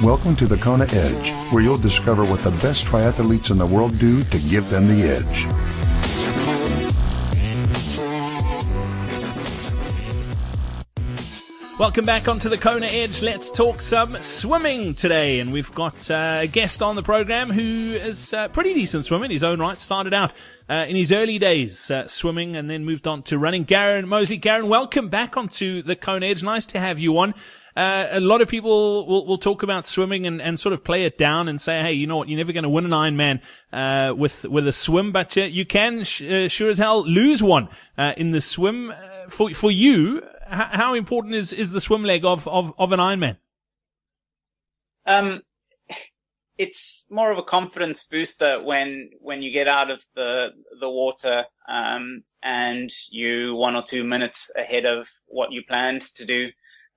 Welcome to the Kona Edge, where you'll discover what the best triathletes in the world do to give them the edge. Welcome back onto the Kona Edge. Let's talk some swimming today. And we've got a guest on the program who is a pretty decent swimmer in his own right. Started out in his early days swimming and then moved on to running. Garen Mosley. Garen, welcome back onto the Kona Edge. Nice to have you on. A lot of people will talk about swimming and sort of play it down and say, hey, you know what, you're never going to win an Ironman with a swim, but you can sure as hell lose one in the swim. For you, how important is the swim leg of an Ironman? It's more of a confidence booster when you get out of the water and you 1 or 2 minutes ahead of what you planned to do.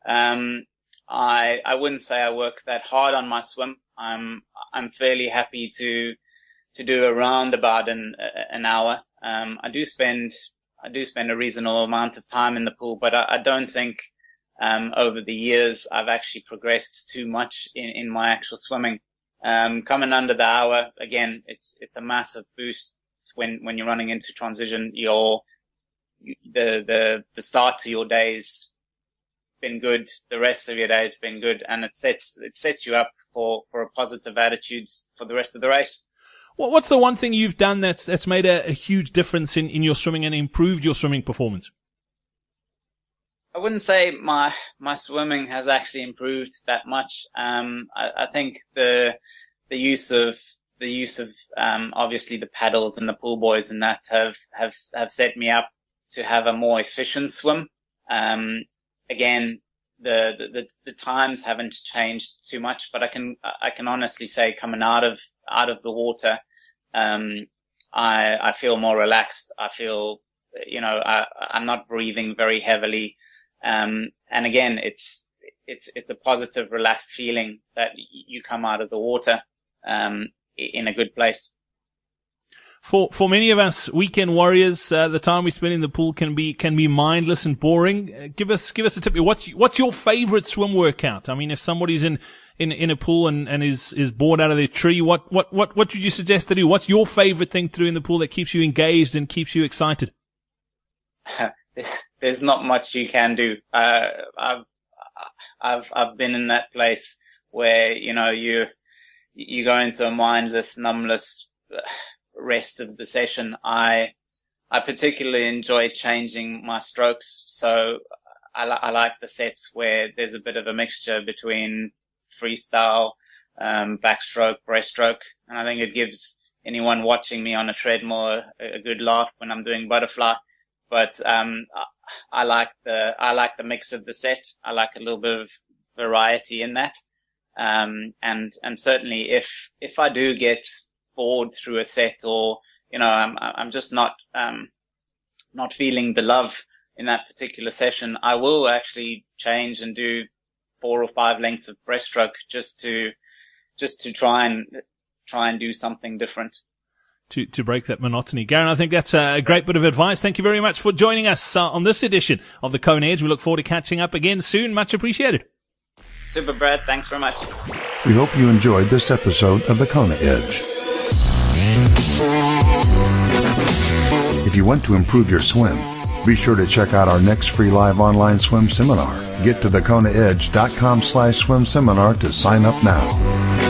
I wouldn't say I work that hard on my swim. I'm fairly happy to do around about an hour. I do spend a reasonable amount of time in the pool, but I don't think over the years I've actually progressed too much in my actual swimming. Coming under the hour, again, it's a massive boost when you're running into transition. The start to your day's been good, the rest of your day has been good, and it sets you up for a positive attitude for the rest of the race. What's the one thing you've done that's made a huge difference in your swimming and improved your swimming performance? I wouldn't say my swimming has actually improved that much. I think the use of obviously the paddles and the pool buoys and that have set me up to have a more efficient swim. Again, the times haven't changed too much, but I can honestly say coming out of the water, I feel more relaxed. I feel, I'm not breathing very heavily. And again, it's a positive, relaxed feeling that you come out of the water, in a good place. For many of us weekend warriors, the time we spend in the pool can be mindless and boring. Give us a tip. What's your favorite swim workout? I mean, if somebody's in a pool and is bored out of their tree, what would you suggest to do? What's your favorite thing to do in the pool that keeps you engaged and keeps you excited? There's not much you can do. I've been in that place where, you go into a mindless, numbless rest of the session. I particularly enjoy changing my strokes. So I like the sets where there's a bit of a mixture between freestyle, backstroke, breaststroke. And I think it gives anyone watching me on a treadmill a good laugh when I'm doing butterfly. But, I like the mix of the set. I like a little bit of variety in that. And certainly if I do get bored through a set or, I'm just not feeling the love in that particular session, I will actually change and do 4 or 5 lengths of breaststroke just to try and do something different. To break that monotony. Garen, I think that's a great bit of advice. Thank you very much for joining us on this edition of the Kona Edge. We look forward to catching up again soon. Much appreciated. Super, Brad. Thanks very much. We hope you enjoyed this episode of the Kona Edge. If you want to improve your swim, be sure to check out our next free live online swim seminar. Get to thekonaedge.com/swim seminar to sign up now.